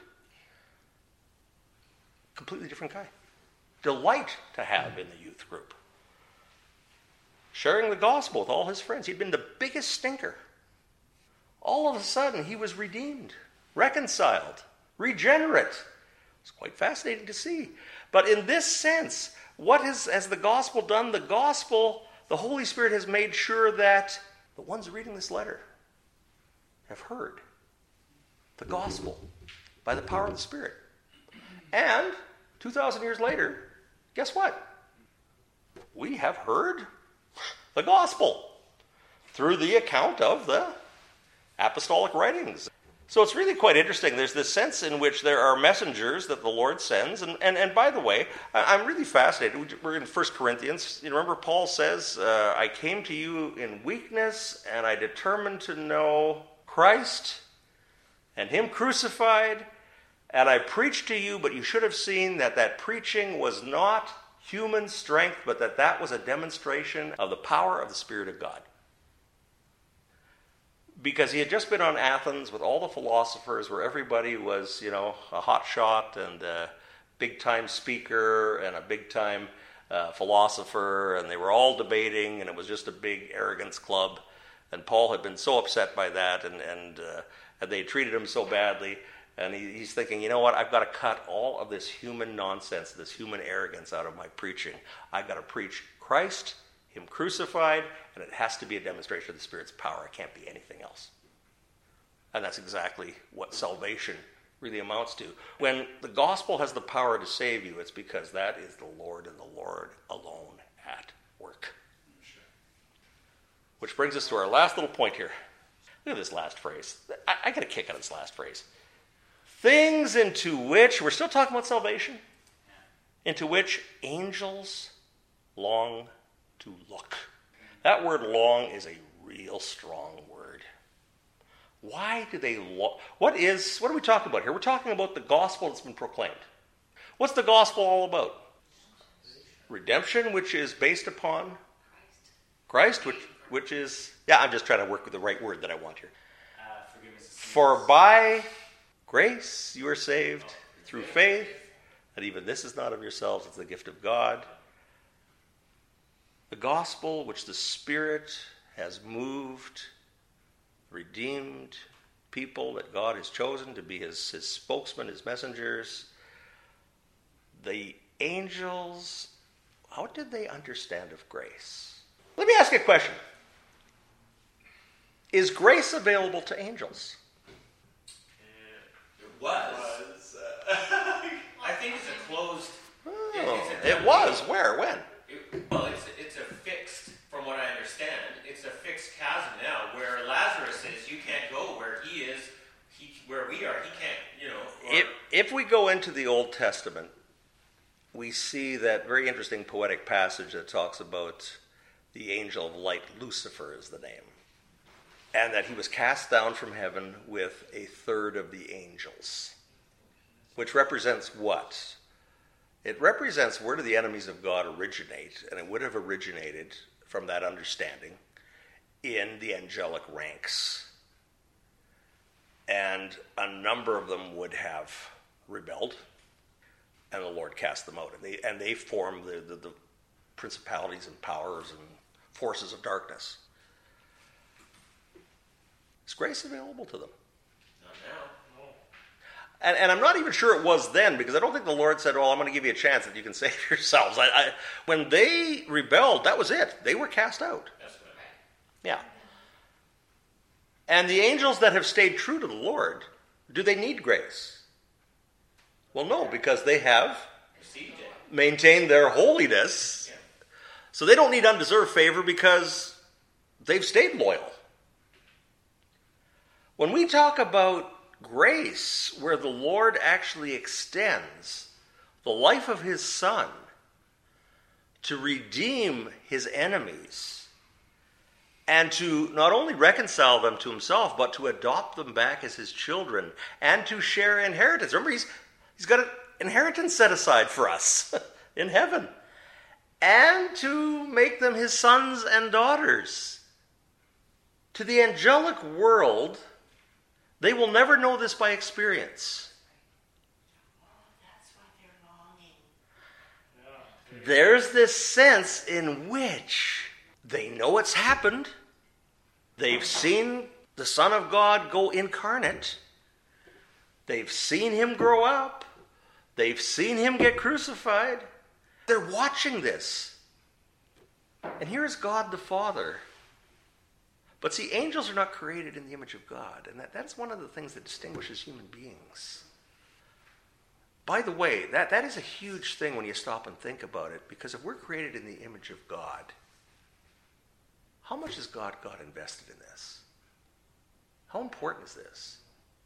Completely different guy. Delight to have in the youth group. Sharing the gospel with all his friends. He'd been the biggest stinker. All of a sudden, he was redeemed, reconciled, regenerate. It's quite fascinating to see. But in this sense, what has the gospel done? The gospel, the Holy Spirit has made sure that the ones reading this letter have heard the gospel by the power of the Spirit. And 2,000 years later, guess what? We have heard the gospel through the account of the apostolic writings. So it's really quite interesting. There's this sense in which there are messengers that the Lord sends. And by the way, I'm really fascinated. We're in 1 Corinthians. You remember Paul says, I came to you in weakness, and I determined to know Christ and him crucified. And I preached to you, but you should have seen that preaching was not human strength, but that was a demonstration of the power of the Spirit of God. Because he had just been on Athens with all the philosophers where everybody was, a hot shot and a big-time speaker and a big-time philosopher, and they were all debating, and it was just a big arrogance club. And Paul had been so upset by that, and they treated him so badly. And he's thinking, you know what, I've got to cut all of this human nonsense, this human arrogance out of my preaching. I've got to preach Christ, him crucified, and it has to be a demonstration of the Spirit's power. It can't be anything else. And that's exactly what salvation really amounts to. When the gospel has the power to save you, it's because that is the Lord and the Lord alone at work. Sure. Which brings us to our last little point here. Look at this last phrase. I get a kick out of this last phrase. Things into which, we're still talking about salvation, into which angels long to look. That word long is a real strong word. Why do they long? What are we talking about here? We're talking about the gospel that's been proclaimed. What's the gospel all about? Redemption, which is based upon Christ, which is, I'm just trying to work with the right word that I want here. For by grace you are saved through faith, and even this is not of yourselves, it's the gift of God. The gospel which the Spirit has moved, redeemed people that God has chosen to be his spokesman, his messengers. The angels, how did they understand of grace? Let me ask you a question. Is grace available to angels? Was. I think it's a closed. It was. Where? When? It's a fixed, from what I we are. He can't, If we go into the Old Testament, we see that very interesting poetic passage that talks about the angel of light, Lucifer is the name, and that he was cast down from heaven with a third of the angels, which represents what? It represents where do the enemies of God originate, and it would have originated from that understanding in the angelic ranks. And a number of them would have rebelled, and the Lord cast them out. And they formed the principalities and powers and forces of darkness. Is grace available to them? Not now. And I'm not even sure it was then, because I don't think the Lord said, well, I'm going to give you a chance that you can save yourselves. When they rebelled, that was it. They were cast out. That's what Yeah. And the angels that have stayed true to the Lord, do they need grace? Well, no, because they have received it. maintained their holiness. Yeah. So they don't need undeserved favor because they've stayed loyal. When we talk about grace, where the Lord actually extends the life of his Son to redeem his enemies and to not only reconcile them to himself, but to adopt them back as his children and to share inheritance. Remember, he's got an inheritance set aside for us in heaven. And to make them his sons and daughters. To the angelic world, they will never know this by experience. That's what they're longing. There's this sense in which they know it's happened. They've seen the Son of God go incarnate. They've seen him grow up. They've seen him get crucified. They're watching this. And here's God the Father. But see, angels are not created in the image of God. And that's one of the things that distinguishes human beings. By the way, that is a huge thing when you stop and think about it. Because if we're created in the image of God, how much has God invested in this? How important is this?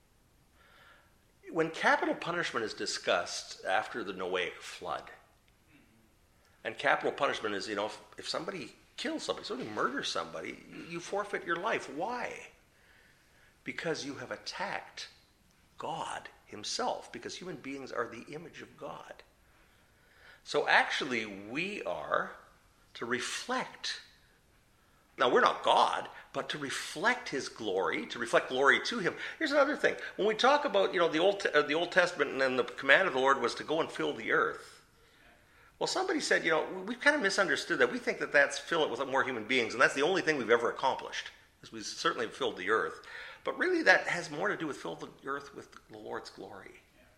When capital punishment is discussed after the Noahic flood, and capital punishment is, if somebody kills somebody, somebody murders somebody, you forfeit your life. Why? Because you have attacked God himself, because human beings are the image of God. So actually, we are to reflect. Now, we're not God, but to reflect his glory, to reflect glory to him. Here's another thing. When we talk about, the Old Testament, and then the command of the Lord was to go and fill the earth. Well, somebody said, we've kind of misunderstood that. We think that that's fill it with more human beings, and that's the only thing we've ever accomplished, because we certainly have filled the earth. But really, that has more to do with fill the earth with the Lord's glory.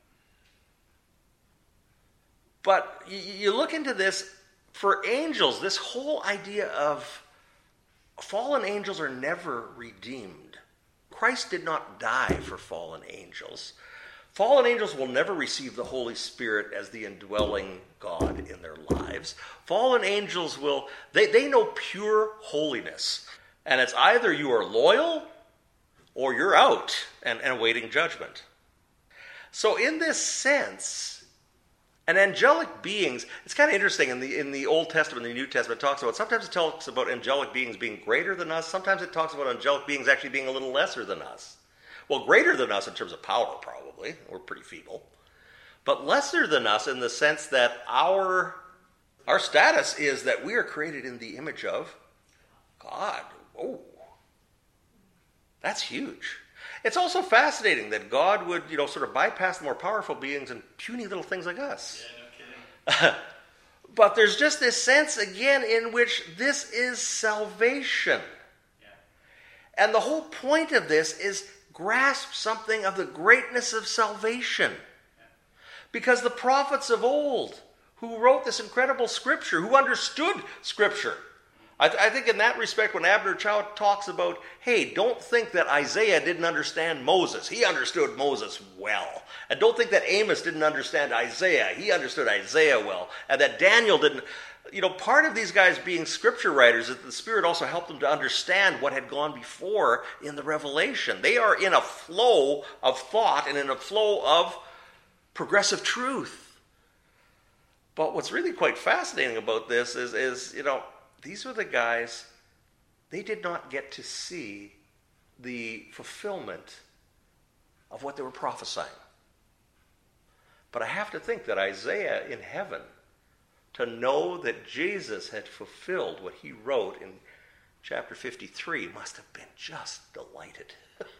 But you look into this, for angels, this whole idea of fallen angels are never redeemed. Christ did not die for fallen angels. Fallen angels will never receive the Holy Spirit as the indwelling God in their lives. Fallen angels they know pure holiness. And it's either you are loyal or you're out and awaiting judgment. So in this sense, and angelic beings, it's kind of interesting in the Old Testament, the New Testament, sometimes it talks about angelic beings being greater than us. Sometimes it talks about angelic beings actually being a little lesser than us. Well, greater than us in terms of power, probably. We're pretty feeble. But lesser than us in the sense that our status is that we are created in the image of God. Oh, that's huge. It's also fascinating that God would, sort of bypass the more powerful beings and puny little things like us. Yeah, no kidding. But there's just this sense, again, in which this is salvation. Yeah. And the whole point of this is grasp something of the greatness of salvation. Because the prophets of old, who wrote this incredible scripture, who understood scripture, I think in that respect, when Abner Chow talks about, hey, don't think that Isaiah didn't understand Moses. He understood Moses well. And don't think that Amos didn't understand Isaiah. He understood Isaiah well. And that Daniel didn't. part of these guys being scripture writers is that the Spirit also helped them to understand what had gone before in the revelation. They are in a flow of thought and in a flow of progressive truth. But what's really quite fascinating about this is these were the guys, they did not get to see the fulfillment of what they were prophesying. But I have to think that Isaiah in heaven, to know that Jesus had fulfilled what he wrote in chapter 53, must have been just delighted.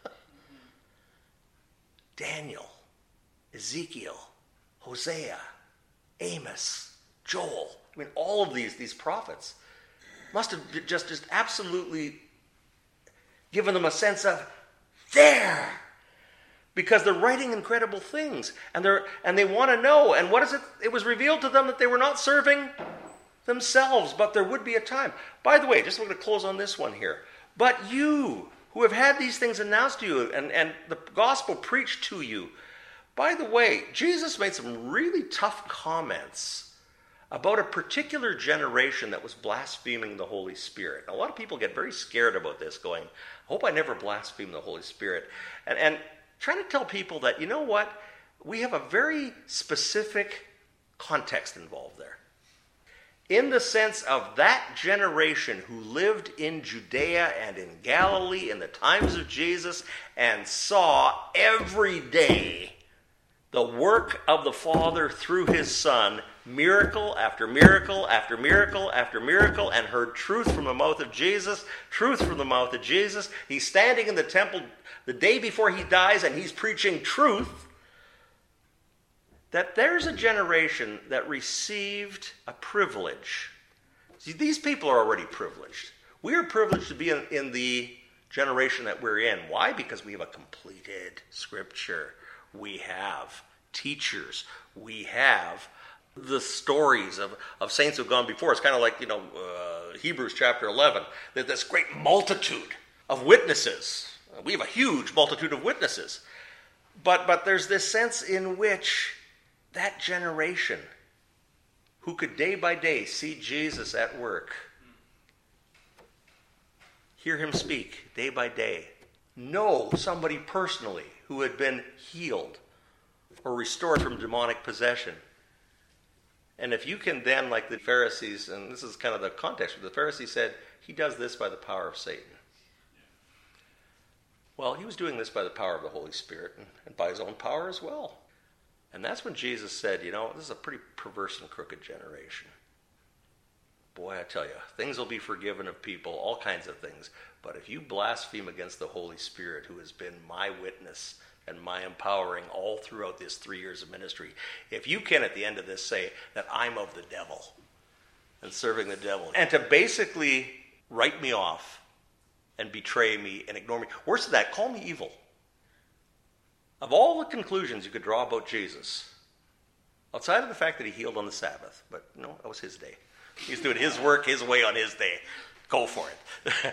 Daniel, Ezekiel, Hosea, Amos, Joel, all of these prophets must have just absolutely given them a sense of there. Because they're writing incredible things, and they want to know. And what is it? It was revealed to them that they were not serving themselves, but there would be a time. By the way, just going to close on this one here. But you, who have had these things announced to you, and the gospel preached to you. By the way, Jesus made some really tough comments about a particular generation that was blaspheming the Holy Spirit. Now, a lot of people get very scared about this, going, I hope I never blaspheme the Holy Spirit. And trying to tell people that, we have a very specific context involved there. In the sense of that generation who lived in Judea and in Galilee in the times of Jesus and saw every day the work of the Father through his Son, miracle after miracle after miracle after miracle, and heard truth from the mouth of Jesus, truth from the mouth of Jesus. He's standing in the temple the day before he dies, and he's preaching truth. That there's a generation that received a privilege. See, these people are already privileged. We are privileged to be in the generation that we're in. Why? Because we have a completed scripture. We have teachers. We have the stories of saints who have gone before. It's kind of like, Hebrews chapter 11. That this great multitude of witnesses. We have a huge multitude of witnesses. But there's this sense in which that generation who could day by day see Jesus at work, hear him speak day by day, know somebody personally who had been healed or restored from demonic possession. And if you can then, like the Pharisees, and this is kind of the context where the Pharisees said, he does this by the power of Satan. Well, he was doing this by the power of the Holy Spirit and by his own power as well. And that's when Jesus said, this is a pretty perverse and crooked generation. Boy, I tell you, things will be forgiven of people, all kinds of things. But if you blaspheme against the Holy Spirit, who has been my witness and my empowering all throughout this 3 years of ministry, if you can at the end of this say that I'm of the devil and serving the devil, and to basically write me off and betray me and ignore me, worse than that, call me evil. Of all the conclusions you could draw about Jesus, outside of the fact that he healed on the Sabbath, but that was his day. He's doing his work his way on his day. Go for it.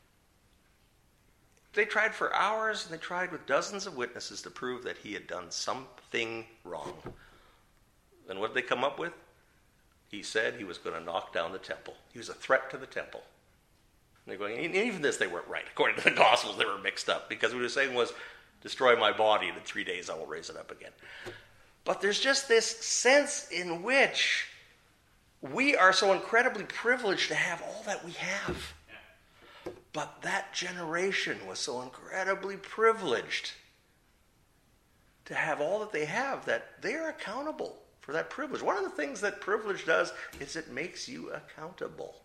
They tried for hours, and they tried with dozens of witnesses to prove that he had done something wrong. And what did they come up with? He said he was going to knock down the temple. He was a threat to the temple. And they're going, and even this they weren't right. According to the Gospels, they were mixed up, because what he was saying was, destroy my body, and in 3 days I will raise it up again. But there's just this sense in which we are so incredibly privileged to have all that we have. But that generation was so incredibly privileged to have all that they have, that they are accountable for that privilege. One of the things that privilege does is it makes you accountable,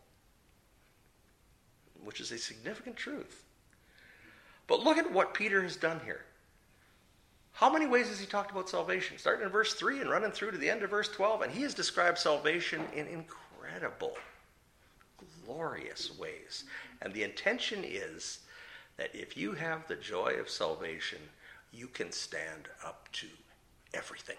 which is a significant truth. But look at what Peter has done here. How many ways has he talked about salvation? Starting in verse 3 and running through to the end of verse 12. And he has described salvation in incredible, glorious ways. And the intention is that if you have the joy of salvation, you can stand up to everything.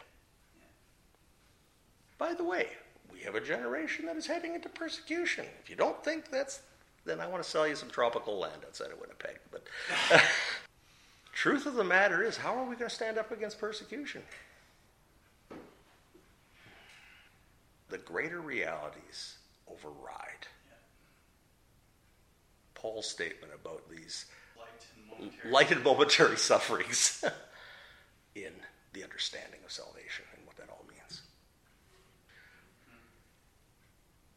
By the way, we have a generation that is heading into persecution. If you don't think then I want to sell you some tropical land outside of Winnipeg. But truth of the matter is, how are we going to stand up against persecution? The greater realities override Yeah. Paul's statement about these Light and momentary. light and momentary sufferings in the understanding of salvation. And